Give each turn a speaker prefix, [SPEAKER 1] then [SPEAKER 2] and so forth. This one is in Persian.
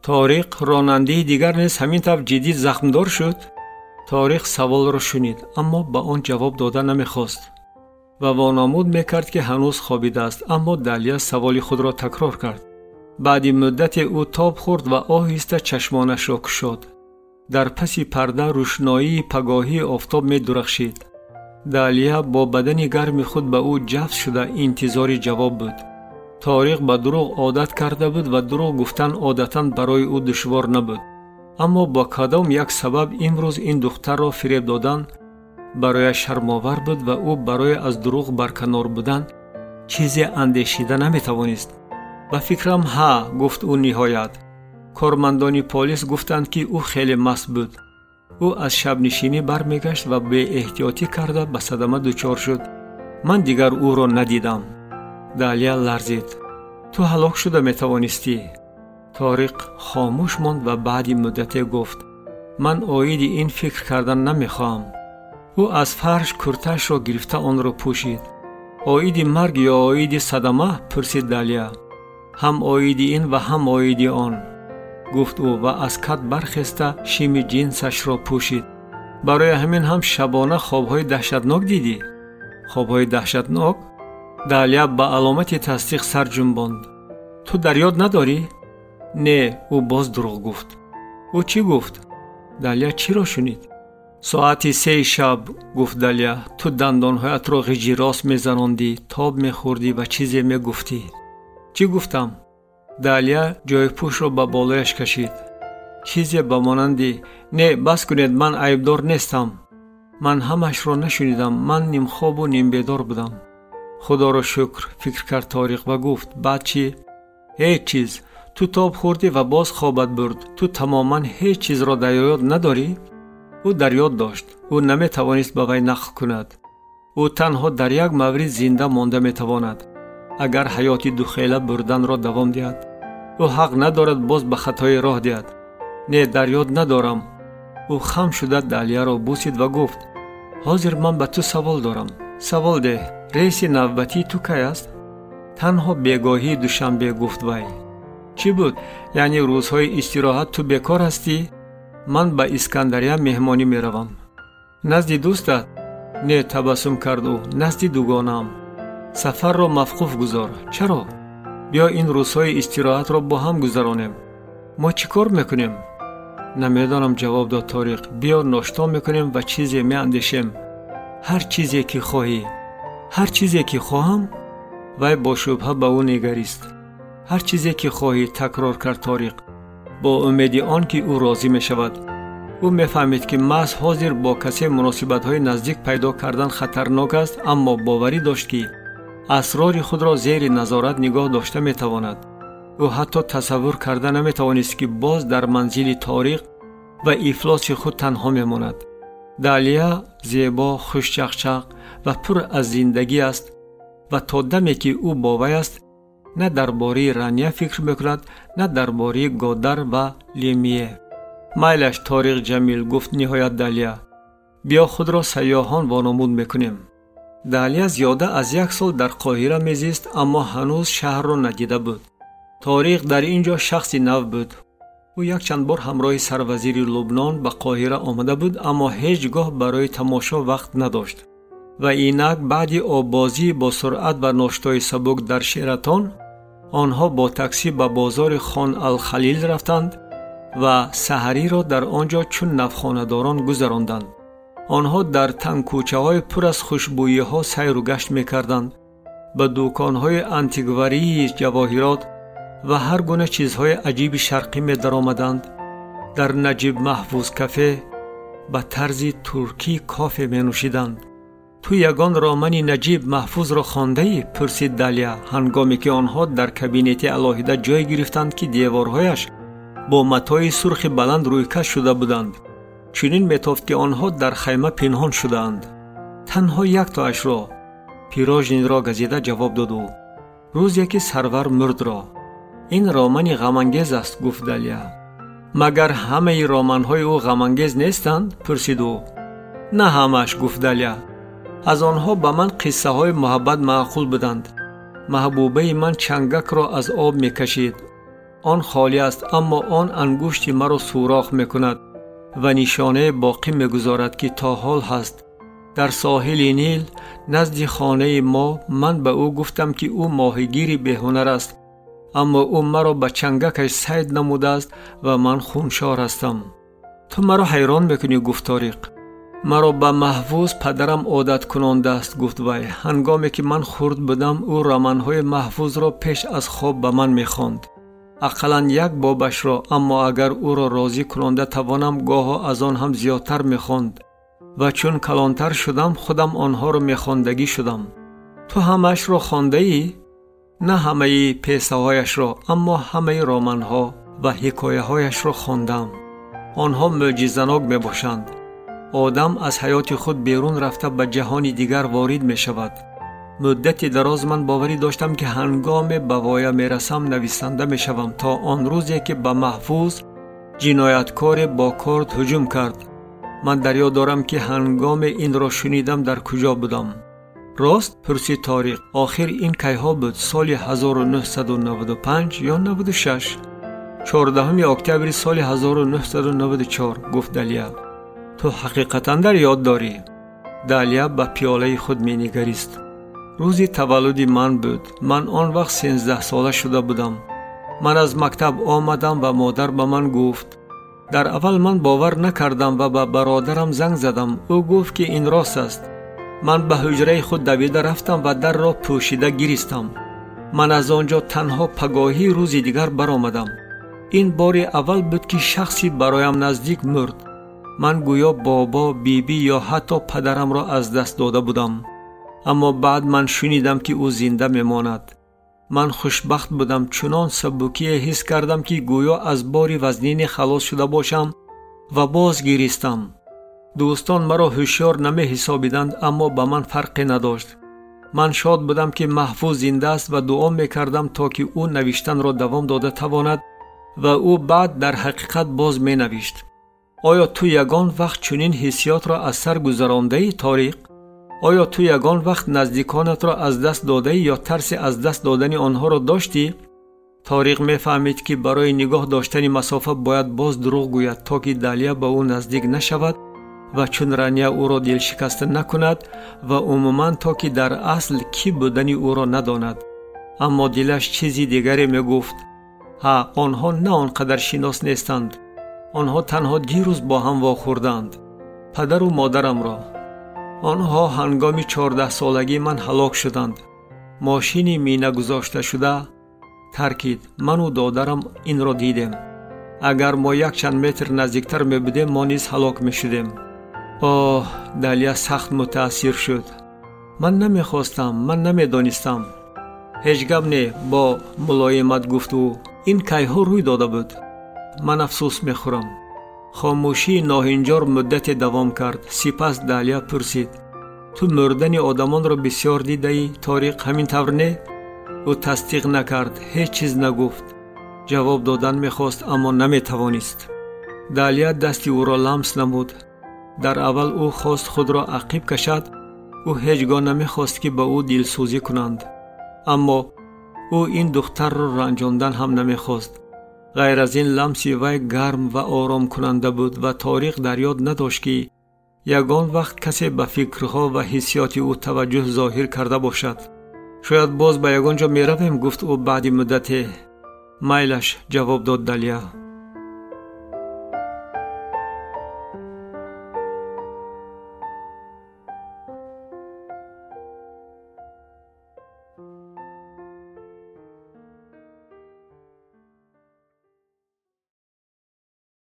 [SPEAKER 1] طارق راننده دیگر نیز همین طور جدی زخمدار شد. طارق سوال را شنید اما به آن جواب داده نمیخواست و وانمود میکرد که هنوز خوابیده است. اما دالیا سوال خود را تکرار کرد. بعد مدت او تاب خورد و آهسته چشمانش را گشود. در پس پرده روشنایی پگاهی آفتاب می درخشید. دالیا با بدن گرم خود به او جذب شده انتظار جواب بود. طارق به دروغ عادت کرده بود و دروغ گفتن عادتاً برای او دشوار نبود. اما با کدام یک سبب امروز این دختر را فریب دادن برای شرم‌آور بود و او برای از دروغ برکنار بودن چیزی اندیشیده نمیتوانست. به فکرم ها، گفت او نهایت. کارمندان پلیس گفتند که او خیلی مست بود. او از شب نشینی برمیگشت و به احتیاطی کرده به صدمه دچار شد. من دیگر او را ندیدم. دالیا لرزید. تو هلاک شده میتوانستی. طارق خاموش ماند و بعد مدتی گفت من عاید این فکر کردن نمیخوام. او از فرش کرتش را گرفته آن را پوشید. عاید مرگ یا عاید صدمه؟ پرسید دالیا. هم عاید این و هم عاید آن، گفت او و از کت برخسته شیم جنسش را پوشید. برای همین هم شبانه خوابهای دهشتناک دیدی؟ خوابهای دهشتناک؟ دالیا به علامت تصدیق سر جنباند. تو در یاد نداری؟ نه، او باز دروغ گفت. او چی گفت؟ دالیا چی را شنید؟ ساعت 3 شب، گفت دالیا. تو دندانهایت را غیجی راست میزناندی، تاب میخوردی و چیزی میگفتی. چی گفتم؟ دالیا جای پوش را به بالایش کشید. چیزی به مانندی نه بس کنید، من عیبدار نیستم. من همش را نشنیدم. من نیم خواب و نیم بیدار بودم. خدا را شکر، فکر کرد طارق و گفت بعد چی؟ هیچ چیز. تو تاب خوردی و باز خوابت برد. تو تماما هیچ چیز را در یاد نداری؟ او در یاد داشت. او نمی توانست به وی نقل کند. او تنها در یک مورد زنده مانده می تواند. اگر حیات دخیله بردن را دوام دهد. او حق ندارد باز به خطای راه دهد. نه، در یاد ندارم. او خم شده دالیا را بوسید و گفت حاضر من به تو سوال دارم. سوال ده. ریس نوبتی تو کی است؟ تنها بیگاهی دوشنبه، گفت وی. چی بود؟ یعنی روزهای استراحت تو بیکار هستی؟ من به اسکندریه مهمانی می روم. نزد دوستت؟ نه، تبسم کرد او. نزد دوگانم. سفر را موقوف گذار. چرا؟ بیا این روزهای استراحت را با هم گذرانیم. ما چی کار میکنیم؟ نمیدانم، جواب داد طارق. بیا ناشتا میکنیم و چیزی میاندیشیم. هر چیزی که خواهی. هر چیزی که خواهم؟ وی با شبهه به او نگریست. هر چیزی که خواهی، تکرار کرد طارق با امید آن که او راضی می شود. او میفهمید که محض حاضر با کسی مناسبت های نزدیک پیدا کردن خطرناک است، اما باوری داشت که اسرار خود را زیر نظارت نگاه داشته می تواند. او حتی تصور کرده نمی توانست که باز در منزل طارق و افلاس خود تنها می ماند. دالیا زیبا، خوش چقچق و پر از زندگی است و تا دمی که او با وی است نه درباره رانیا فکر میکند نه درباره گودر و لیمیه. مایلش طارق جمیل، گفت نهایت دالیا. بیا خود را سیاحان وانمود میکنیم. دالیا زیاده از 1 سال در قاهره میزیست اما هنوز شهر را ندیده بود. طارق در اینجا شخصی نو بود. او یک چند بار همراه سروزیر لبنان به قاهره آمده بود اما هیچگاه برای تماشا وقت نداشت. و اینک بعد آبازی با سرعت و ناشتای سبک در شیراتون، آنها با تاکسی به بازار خان الخلیل رفتند و سحری را در آنجا چون نفخانه‌داران گذراندند. آنها در تنگ کوچه‌های پر از خوشبویی‌ها سیر و گشت می‌کردند. به دکان‌های انتیکواری جواهرات و هر گونه چیزهای عجیب شرقی می‌درآمدند. در نجیب محفوظ کافه به طرز ترکی کافه می‌نوشیدند. تو یگان رمان نجیب محفوظ را خوانده‌ای؟ پرسید دالیا هنگامی که آنها در کابینت علاهیده جای گرفتند که دیوارهایش با متای سرخ بلند رویکش شده بودند. چنین می‌تافت که آنها در خیمه پنهان شده‌اند. تنها یک تاش را پیراژن را گزیده جواب داد او. روزی که سرور مرد را. این رمان غم‌انگیز است، گفت دالیا. مگر همه رمان‌های او غم‌انگیز نیستند؟ پرسید او. نه همش، گفت دالیا. از آنها به من قصه های محبت معقول بودند. محبوبه من چنگک را از آب می کشید. آن خالی است، اما آن انگشت مرا سوراخ میکند و نشانه باقی میگذارد که تا حال هست. در ساحل نیل نزد خانه ما من به او گفتم که او ماهیگیری بهنر است، اما او مرا به چنگکش صید نموده است و من خونشار هستم. تو مرا حیران میکنی، گفت طارق. مرا به محفوظ پدرم عادت کننده است، گفت وی. هنگامی که من خرد بودم او رمانهای محفوظ را پیش از خواب به من میخواند، اقلاً یک بابش را، اما اگر او را راضی کننده توانم گاه از آن هم زیادتر میخواند و چون کلانتر شدم خودم آنها را میخواندگی شدم. تو همش را خوانده ای؟ نه همه پیسه هایش را، اما همه رمانها و حکایه هایش را خواندم. آنها معجزه‌ناک میباشند. آدم از حیات خود بیرون رفته به جهان دیگر وارد می شود. مدت دراز من باوری داشتم که هنگام به وایه می رسم نویسنده می شوم، تا آن روزی که به محفوظ جنایتکار با کارد هجوم کرد. من در یاد دارم که هنگام این را شنیدم در کجا بودم. راست؟ پرسید طارق. آخر این کی ها بود؟ سال 1995 یا 96؟ 14 اکتبر سال 1994، گفت دالیا. تو حقیقتاً در یاد داری؟ دالیا به پیاله خود می نگریست. روزی تولد من بود. من آن وقت 13 ساله شده بودم. من از مکتب آمدم و مادر به من گفت. در اول من باور نکردم و به برادرم زنگ زدم. او گفت که این راست است. من به حجره خود دویده رفتم و در را پوشیده گریستم. من از آنجا تنها پگاهی روزی دیگر برآمدم. این بار اول بود که شخصی برایم نزدیک مرد. من گویا بابا، بیبی یا حتی پدرم را از دست داده بودم. اما بعد من شنیدم که او زنده میماند. من خوشبخت بودم. چنان سبکی حس کردم که گویا از بار وزنین خلاص شده باشم و باز گریستم. دوستان مرا هوشیار نمی حسابیدند، اما به من فرقی نداشت. من شاد بودم که محفوظ زنده است و دعا میکردم تا که او نوشتن را دوام داده تواند و او بعد در حقیقت باز می نوشت. آیا تو یگان وقت چنین حسیات را از سر گذرانده ای طارق؟ آیا تو یگان وقت نزدیکانت را از دست داده ای یا ترس از دست دادن آنها را داشتی؟ طارق میفهمید که برای نگاه داشتن مسافه باید باز دروغ گوید تا که دالیا به او نزدیک نشود و چون رانیا او را دل شکسته نکند و عموما تا که در اصل کی بودنی او را نداند. اما دلش چیزی دیگری میگفت. آنها نه آنقدر شناس نیستند. آنها تنها دیروز با هم واخوردند. پدر و مادرم را. آنها هنگام 14 سالگی من هلاک شدند. ماشینی مینه گذاشته شده ترکید. من و دادرم این را دیدیم. اگر ما یک چند متر نزدیکتر می بودیم ما نیز هلاک می شدیم. دالیا سخت متاثر شد. من نمیخواستم، من نمیدانستم. هیچ گپ نه، با ملایمت گفت او. این کی ها روی داده بود؟ من افسوس میخورم. خاموشی ناهنجار مدت دوام کرد. سپس دالیا پرسید. تو مردن آدمان را بسیار دیده ای طارق، همین طور نه؟ او تصدیق نکرد، هیچ چیز نگفت. جواب دادن میخواست اما نمیتوانست. دالیا دستی او را لمس نمود. در اول او خواست خود را عقب کشد. او هیچگاه نمیخواست که به او دلسوزی کنند. اما او این دختر را رنجاندن هم نمیخواست. غیر از این لمس وی گرم و آرام کننده بود و طارق در یاد نداشت که یگان وقت کسی به فکرها و حسیات او توجه ظاهر کرده باشد. شاید باز به یگان جا می رویم، گفت او بعد مدت. میلش، جواب داد دالیا.